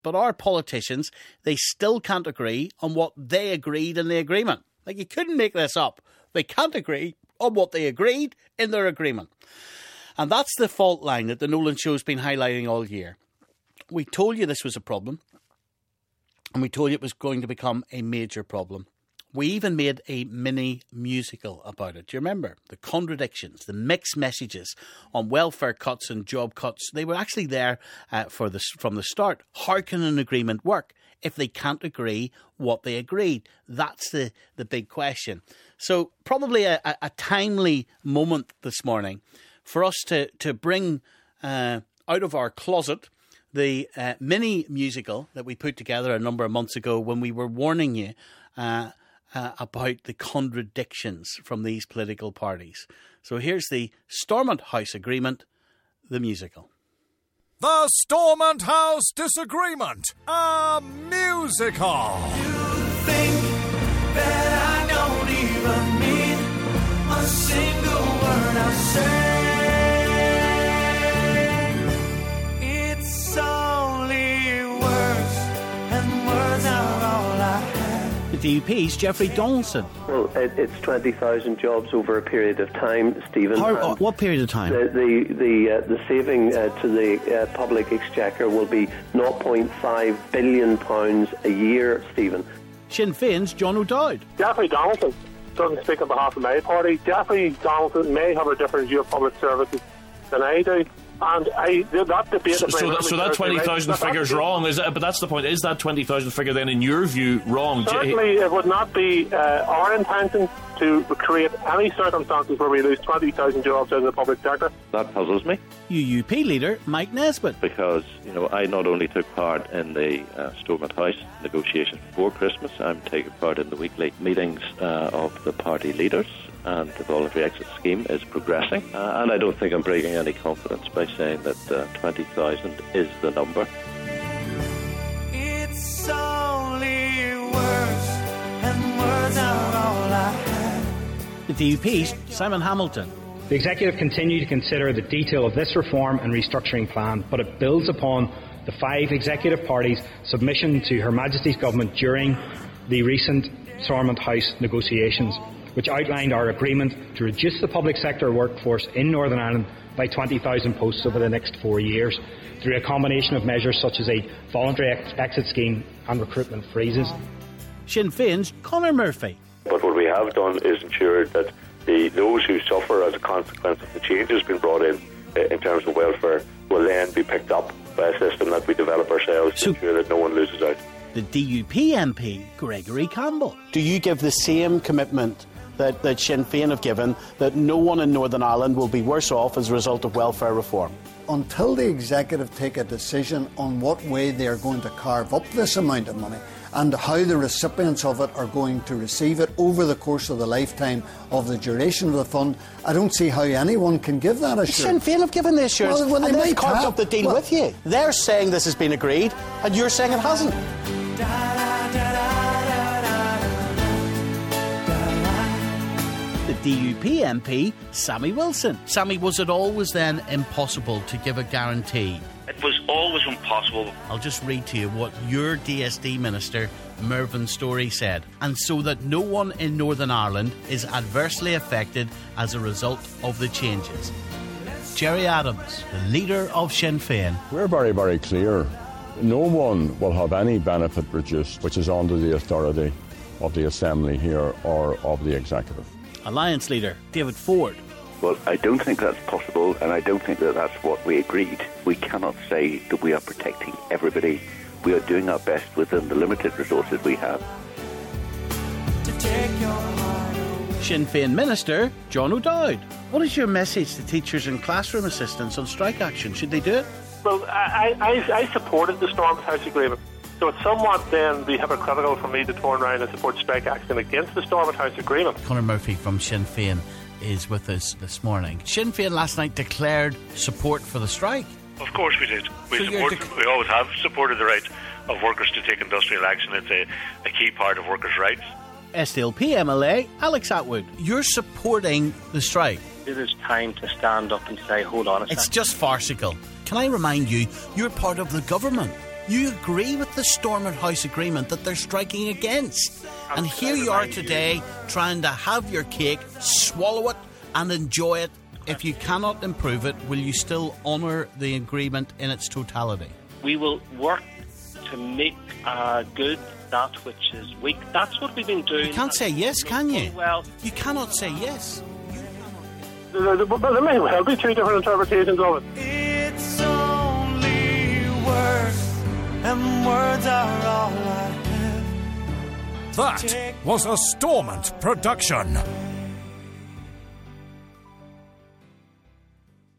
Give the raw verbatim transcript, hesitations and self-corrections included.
But our politicians, they still can't agree on what they agreed in the agreement. Like, you couldn't make this up. They can't agree on what they agreed in their agreement. And that's the fault line that the Nolan Show's been highlighting all year. We told you this was a problem. And we told you it was going to become a major problem. We even made a mini musical about it. Do you remember? The contradictions, the mixed messages on welfare cuts and job cuts. They were actually there uh, for the, from the start. How can an agreement work if they can't agree what they agreed? That's the, the big question. So probably a, a, a timely moment this morning for us to, to bring uh, out of our closet the uh, mini musical that we put together a number of months ago when we were warning you uh, uh, about the contradictions from these political parties. So here's the Stormont House Agreement, the musical. The Stormont House Disagreement, a musical. You think that I don't even mean a single word I say. It's only words, and words are all I have. The D U P's Jeffrey Donaldson. Well, it, it's twenty thousand jobs over a period of time, Stephen. How, what period of time? The the the, uh, the saving uh, to the uh, public exchequer will be zero point five billion pounds a year, Stephen. Sinn Féin's John O'Dowd. Jeffrey Donaldson doesn't speak on behalf of my party. Jeffrey Donaldson may have a different view of public services than I do. And I, that debate... So, so that, so that twenty thousand figure is wrong, is it? But that's the point. Is that twenty thousand figure then, in your view, wrong? Certainly, it would not be uh, our intention to create any circumstances where we lose twenty thousand jobs in the public sector. That puzzles me. U U P leader Mike Nesbitt. Because, you know, I not only took part in the uh, Stormont House negotiations before Christmas, I'm taking part in the weekly meetings uh, of the party leaders, and the voluntary exit scheme is progressing. Uh, and I don't think I'm breaking any confidence by saying that uh, twenty thousand is the number. It's only words, and words are all I have. The D U P's Simon Hamilton. The Executive continue to consider the detail of this reform and restructuring plan, but it builds upon the five Executive parties' submission to Her Majesty's Government during the recent Stormont House negotiations, which outlined our agreement to reduce the public sector workforce in Northern Ireland by twenty thousand posts over the next four years through a combination of measures such as a voluntary ex- exit scheme and recruitment freezes. Sinn Féin's Conor Murphy. But what we have done is ensured that the, those who suffer as a consequence of the changes being brought in uh, in terms of welfare will then be picked up by a system that we develop ourselves so, to ensure that no one loses out. The D U P M P Gregory Campbell. Do you give the same commitment that, that Sinn Féin have given, that no one in Northern Ireland will be worse off as a result of welfare reform? Until the Executive take a decision on what way they are going to carve up this amount of money and how the recipients of it are going to receive it over the course of the lifetime of the duration of the fund, I don't see how anyone can give that assurance. Sinn Féin have given the assurance, well, well, and they they've carved have. up the deal well, with you. They're saying this has been agreed, and you're saying it hasn't. The D U P M P, Sammy Wilson. Sammy, was it always then impossible to give a guarantee? It was always impossible. I'll just read to you what your D S D Minister, Mervyn Storey, said. And so that no one in Northern Ireland is adversely affected as a result of the changes. Gerry Adams, the leader of Sinn Féin. We're very, very clear. No one will have any benefit reduced which is under the authority of the Assembly here or of the Executive. Alliance leader David Ford. Well, I don't think that's possible, and I don't think that that's what we agreed. We cannot say that we are protecting everybody. We are doing our best within the limited resources we have. Sinn Féin Minister John O'Dowd. What is your message to teachers and classroom assistants on strike action? Should they do it? Well, I, I, I supported the Stormont House Agreement. So it's somewhat then be hypocritical for me to turn around and support strike action against the Stormont House Agreement. Conor Murphy from Sinn Féin is with us this morning. Sinn Féin last night declared support for the strike. Of course we did. We so support. Dec- we always have supported the right of workers to take industrial action. It's a, a key part of workers' rights. S D L P M L A Alex Atwood, you're supporting the strike. It is time to stand up and say, hold on a second. It's just farcical. Can I remind you, you're part of the government. You agree with the Stormont House Agreement that they're striking against. And here you are today trying to have your cake, swallow it and enjoy it. If you cannot improve it, will you still honour the agreement in its totality? We will work to make uh, good that which is weak. That's what we've been doing. You can't say yes, can you? Well, you cannot say yes. There may well be two different interpretations of it. It's only words, and words are all I have. That was a Stormont production.